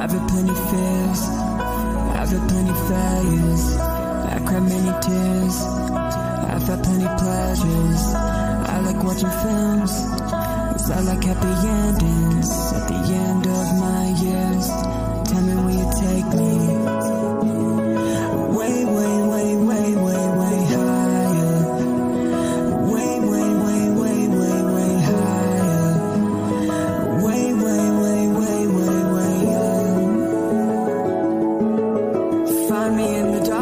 I've had plenty fears, I've had plenty failures, I cried many tears, I've had plenty pleasures. I like watching films, 'cause I like happy endings. At the end of my years, tell me will you take me way, way, way, way, way, way higher. Way, way, way, way, way, way higher. Way, way, way, way, way, way up. Find me in the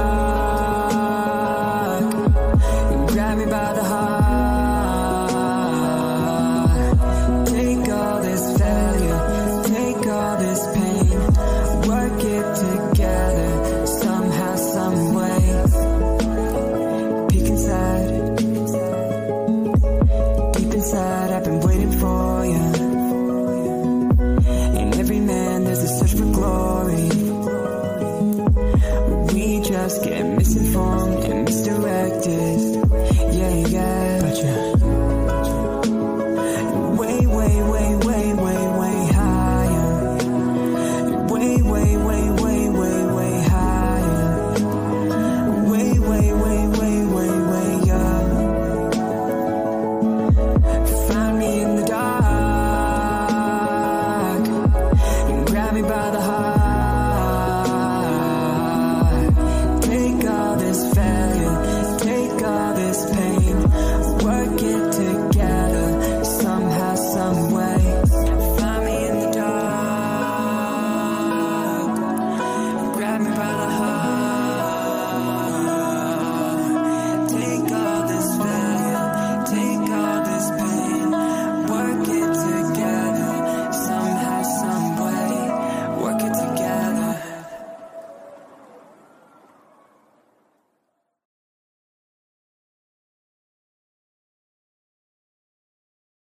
dark and grab me by the heart. Take all this failure, take all this pain, work it together somehow, some way. Peek inside, deep inside, I've been waiting for you. In every man there's a search for glory. We just get misinformed and misdirected.